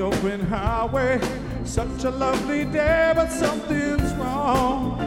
open highway. Such a lovely day, but something's wrong.